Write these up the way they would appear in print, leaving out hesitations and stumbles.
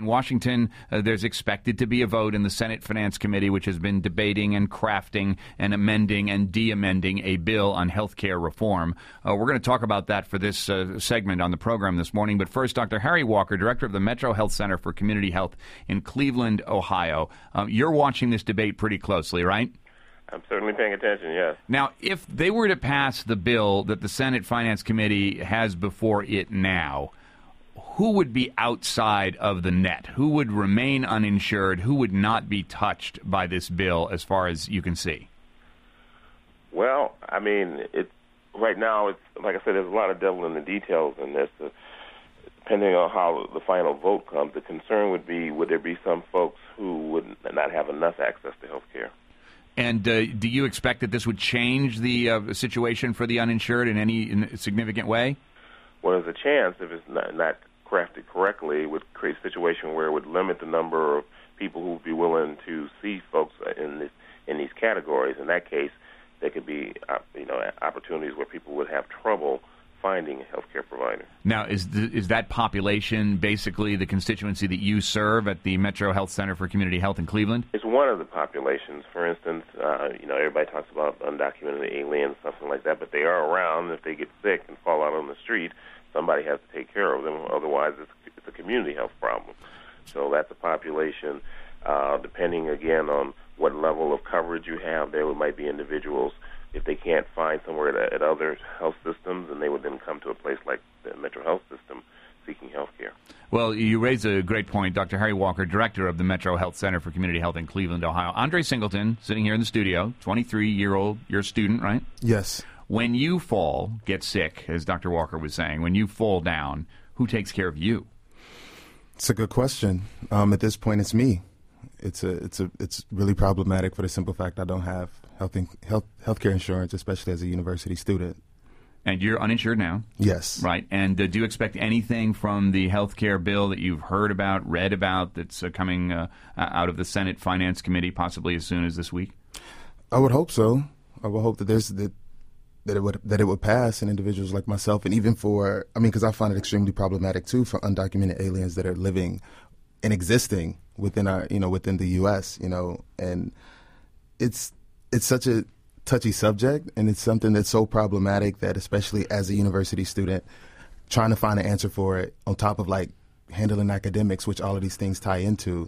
in Washington, there's expected to be a vote in the Senate Finance Committee, which has been debating and crafting and amending and de-amending a bill on health care reform. We're going to talk about that for this segment on the program this morning. But first, Dr. Harry Walker, director of the Metro Health Center for Community Health in Cleveland, Ohio. You're watching this debate pretty closely, right? I'm certainly paying attention, yes. Now, if they were to pass the bill that the Senate Finance Committee has before it now, who would be outside of the net? Who would remain uninsured? Who would not be touched by this bill as far as you can see? Well, I mean, right now, it's like I said, there's a lot of devil in the details in this. Depending on how the final vote comes, the concern would be, would there be some folks who would not have enough access to health care? And do you expect that this would change the situation for the uninsured in any significant way? Well, there's a chance, if it's not crafted correctly, it would create a situation where it would limit the number of people who would be willing to see folks in these categories. In that case, there could be opportunities where people would have trouble finding a health care provider. Now, is that population basically the constituency that you serve at the Metro Health Center for Community Health in Cleveland? It's one of the populations. For instance, everybody talks about undocumented aliens, something like that, but they are around. If they get sick and fall out on the street, somebody has to take care of them. Otherwise, it's a community health problem. So that's a population. Depending, again, on what level of coverage you have, there might be individuals, if they can't find somewhere at other health systems, and they would then come to a place like the Metro Health System seeking health care. Well, you raise a great point. Dr. Harry Walker, director of the Metro Health Center for Community Health in Cleveland, Ohio. Andre Singleton, sitting here in the studio, 23-year-old, you're a student, right? Yes. When you fall, get sick, as Dr. Walker was saying, when you fall down, who takes care of you? It's a good question. At this point, it's me. It's really problematic for the simple fact I don't have healthcare insurance, especially as a university student. And you're uninsured now? Yes. Right. And do you expect anything from the health care bill that you've heard about, read about, that's coming out of the Senate Finance Committee possibly as soon as this week? I would hope so. I would hope that it would pass, and individuals like myself, and even because I find it extremely problematic too for undocumented aliens that are living and existing within the U.S. And it's such a touchy subject, and it's something that's so problematic that, especially as a university student, trying to find an answer for it on top of handling academics, which all of these things tie into,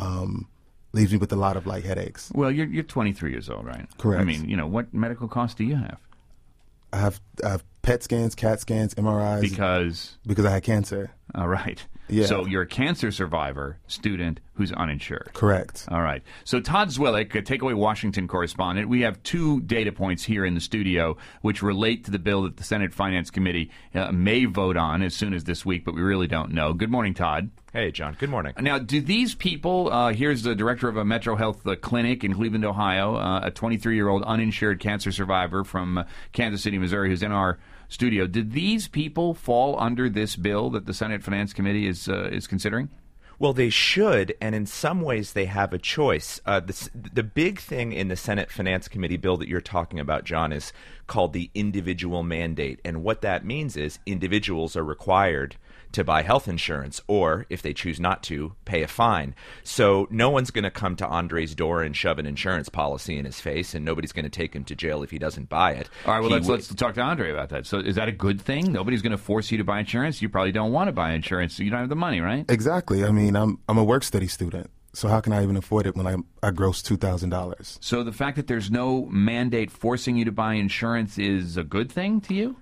leaves me with a lot of headaches. Well, you're 23 years old, right? Correct. I mean, what medical costs do you have? I have PET scans, CAT scans, MRIs. Because I had cancer. All right. Yeah. So you're a cancer survivor, student who's uninsured. Correct. All right. So Todd Zwillich, a Takeaway Washington correspondent, we have two data points here in the studio which relate to the bill that the Senate Finance Committee may vote on as soon as this week, but we really don't know. Good morning, Todd. Hey, John. Good morning. Now, do these people, here's the director of a Metro Health clinic in Cleveland, Ohio, a 23-year-old uninsured cancer survivor from Kansas City, Missouri, who's in our studio. Did these people fall under this bill that the Senate Finance Committee is considering? Well, they should, and in some ways they have a choice. The big thing in the Senate Finance Committee bill that you're talking about, John, is called the individual mandate. And what that means is individuals are required to buy health insurance, or if they choose not to, pay a fine. So no one's going to come to Andre's door and shove an insurance policy in his face, and nobody's going to take him to jail if he doesn't buy it. All right, well, let's talk to Andre about that. So is that a good thing? Nobody's going to force you to buy insurance? You probably don't want to buy insurance, so you don't have the money, right? Exactly. I mean, I'm a work-study student, so how can I even afford it when I gross $2,000? So the fact that there's no mandate forcing you to buy insurance is a good thing to you?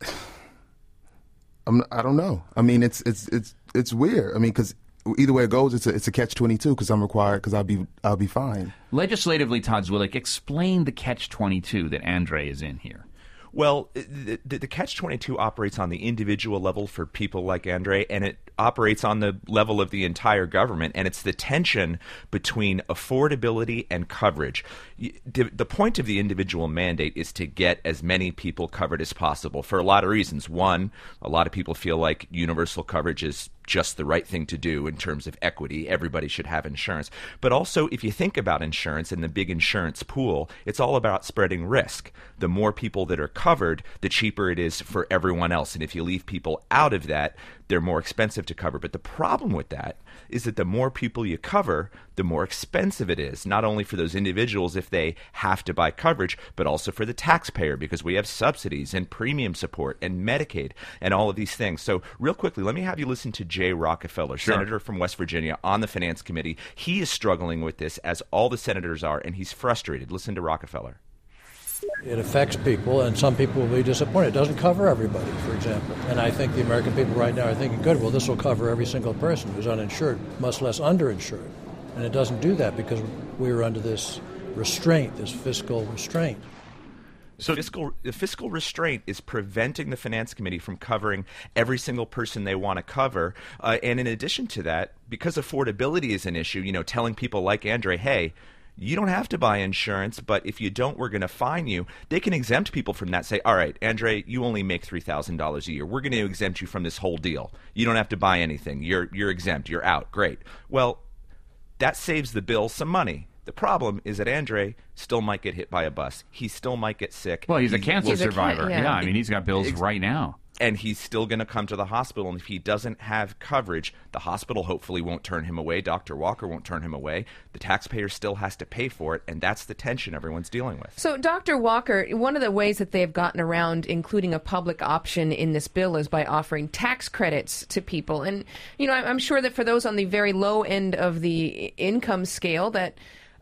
I don't know. I mean, it's weird. I mean, because either way it goes, it's a catch-22 because I'm required because I'll be fine. Legislatively, Todd Zwillich, explain the catch-22 that Andre is in here. Well, the catch-22 operates on the individual level for people like Andre, and it operates on the level of the entire government, and it's the tension between affordability and coverage. The point of the individual mandate is to get as many people covered as possible for a lot of reasons. One, a lot of people feel like universal coverage is just the right thing to do in terms of equity. Everybody should have insurance. But also, if you think about insurance and the big insurance pool, it's all about spreading risk. The more people that are covered, the cheaper it is for everyone else. And if you leave people out of that, they're more expensive to cover. But the problem with that is that the more people you cover, the more expensive it is, not only for those individuals if they have to buy coverage, but also for the taxpayer, because we have subsidies and premium support and Medicaid and all of these things. So real quickly, let me have you listen to Jay Rockefeller, Senator from West Virginia on the Finance Committee. He is struggling with this, as all the senators are, and he's frustrated. Listen to Rockefeller. It affects people, and some people will be disappointed. It doesn't cover everybody, for example. And I think the American people right now are thinking, good, well, this will cover every single person who's uninsured, much less underinsured. And it doesn't do that because we are under this restraint, this fiscal restraint. So the fiscal restraint is preventing the Finance Committee from covering every single person they want to cover. And in addition to that, because affordability is an issue, telling people like Andre, hey, you don't have to buy insurance, but if you don't, we're going to fine you. They can exempt people from that. Say, all right, Andre, you only make $3,000 a year. We're going to exempt you from this whole deal. You don't have to buy anything. You're exempt. You're out. Great. Well, that saves the bill some money. The problem is that Andre still might get hit by a bus. He still might get sick. Well, he's a cancer survivor. Yeah, I mean, he's got bills right now. And he's still going to come to the hospital. And if he doesn't have coverage, the hospital hopefully won't turn him away. Dr. Walker won't turn him away. The taxpayer still has to pay for it. And that's the tension everyone's dealing with. So, Dr. Walker, one of the ways that they've gotten around including a public option in this bill is by offering tax credits to people. And, I'm sure that for those on the very low end of the income scale that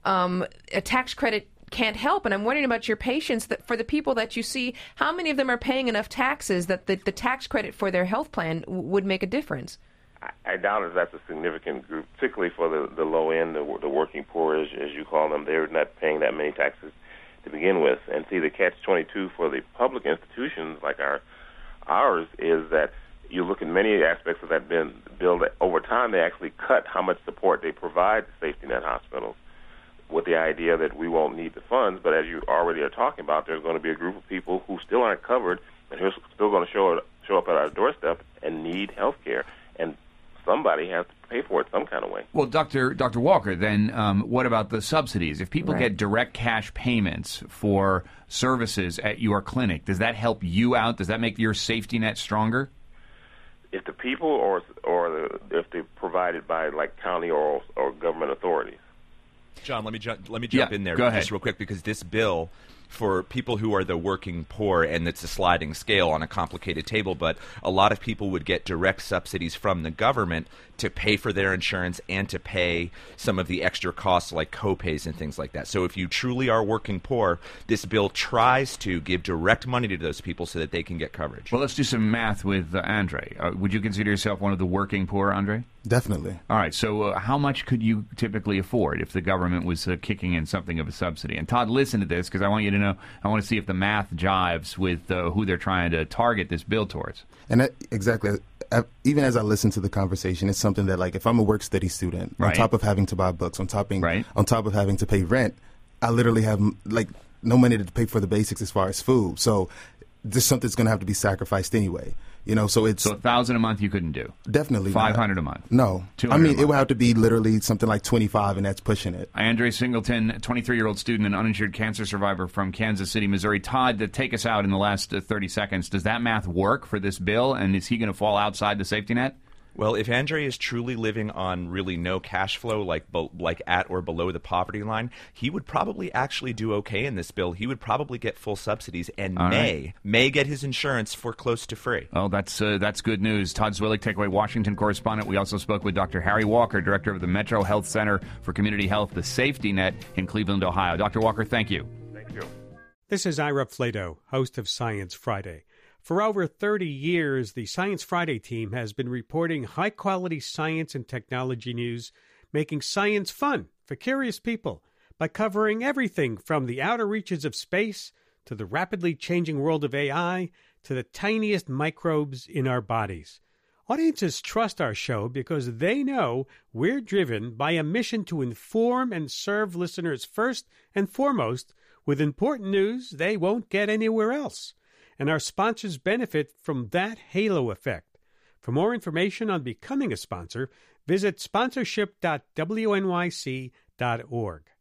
a tax credit can't help. And I'm wondering about your patients, that for the people that you see, how many of them are paying enough taxes that the tax credit for their health plan would make a difference? I doubt if that's a significant group, particularly for the low end, the working poor, as you call them. They're not paying that many taxes to begin with. And see, the catch-22 for the public institutions like ours is that you look at many aspects of that bill that over time they actually cut how much support they provide to safety net hospitals, with the idea that we won't need the funds. But as you already are talking about, there's going to be a group of people who still aren't covered and who are still going to show up at our doorstep and need health care. And somebody has to pay for it some kind of way. Well, Dr. Walker, then what about the subsidies? If people get direct cash payments for services at your clinic, does that help you out? Does that make your safety net stronger? If the people or if they're provided by like county or government authorities. John, let me jump in there just real quick, because this bill, for people who are the working poor, and it's a sliding scale on a complicated table, but a lot of people would get direct subsidies from the government to pay for their insurance and to pay some of the extra costs like co-pays and things like that. So if you truly are working poor, this bill tries to give direct money to those people so that they can get coverage. Well, let's do some math with Andre. Would you consider yourself one of the working poor, Andre? Definitely. All right. So how much could you typically afford if the government was kicking in something of a subsidy? And Todd, listen to this, because I want you to know, I want to see if the math jives with who they're trying to target this bill towards. And exactly. Even as I listen to the conversation, it's something that, like, if I'm a work-study student, on top of having to buy books, on top of having to pay rent, I literally have, like, no money to pay for the basics as far as food. So this something's going to have to be sacrificed anyway. So it's $1,000 a month you couldn't do. Definitely $500 a month. No, I mean it would have to be literally something like 25, and that's pushing it. Andre Singleton, 23-year-old student and uninsured cancer survivor from Kansas City, Missouri. Todd, to take us out in the last 30 seconds, does that math work for this bill, and is he going to fall outside the safety net? Well, if Andre is truly living on really no cash flow, like at or below the poverty line, he would probably actually do okay in this bill. He would probably get full subsidies and may get his insurance for close to free. Oh, that's good news. Todd Zwillich, Takeaway Washington correspondent. We also spoke with Dr. Harry Walker, director of the Metro Health Center for Community Health, the Safety Net in Cleveland, Ohio. Dr. Walker, thank you. Thank you. This is Ira Flato, host of Science Friday. For over 30 years, the Science Friday team has been reporting high-quality science and technology news, making science fun for curious people by covering everything from the outer reaches of space to the rapidly changing world of AI to the tiniest microbes in our bodies. Audiences trust our show because they know we're driven by a mission to inform and serve listeners first and foremost with important news they won't get anywhere else. And our sponsors benefit from that halo effect. For more information on becoming a sponsor, visit sponsorship.wnyc.org.